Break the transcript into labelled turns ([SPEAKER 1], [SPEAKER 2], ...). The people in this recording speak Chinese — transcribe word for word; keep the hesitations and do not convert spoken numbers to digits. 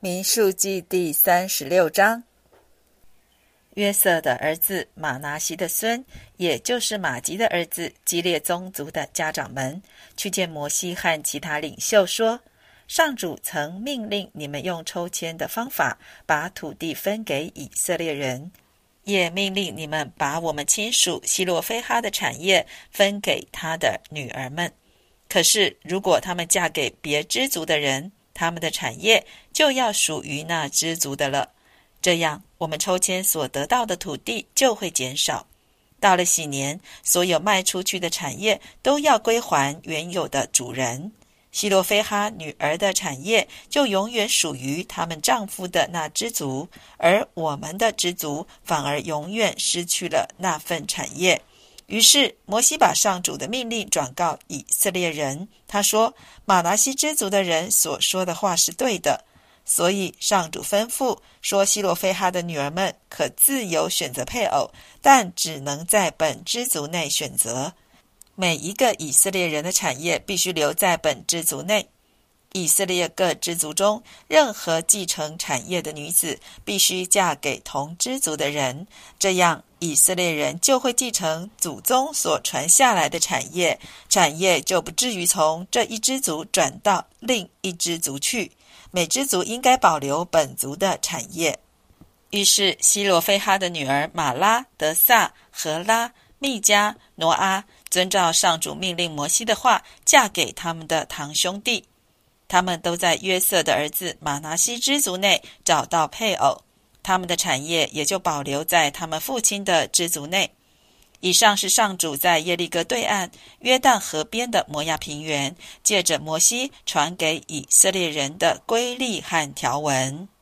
[SPEAKER 1] 民数记第三十六章。约瑟的儿子马拿西的孙，也就是马吉的儿子基列宗族的家长们，去见摩西和其他领袖说，上主曾命令你们用抽签的方法把土地分给以色列人，也命令你们把我们亲属希洛非哈的产业分给他的女儿们。可是如果他们嫁给别支族的人，他们的产业就要属于那支族的了，这样我们抽签所得到的土地就会减少。到了喜年，所有卖出去的产业都要归还原有的主人，希洛非哈女儿的产业就永远属于他们丈夫的那支族，而我们的支族反而永远失去了那份产业。于是摩西把上主的命令转告以色列人，他说，马拿西支族的人所说的话是对的，所以上主吩咐说，希洛非哈的女儿们可自由选择配偶，但只能在本支族内选择。每一个以色列人的产业必须留在本支族内。以色列各支族中，任何继承产业的女子必须嫁给同支族的人，这样以色列人就会继承祖宗所传下来的产业，产业就不至于从这一支族转到另一支族去。每支族应该保留本族的产业。于是希罗非哈的女儿玛拉、德萨、荷拉、密加、挪阿遵照上主命令摩西的话，嫁给他们的堂兄弟。他们都在约瑟的儿子马拿西支族内找到配偶，他们的产业也就保留在他们父亲的支族内。以上是上主在耶利哥对岸约旦河边的摩亚平原，借着摩西传给以色列人的规例和条文。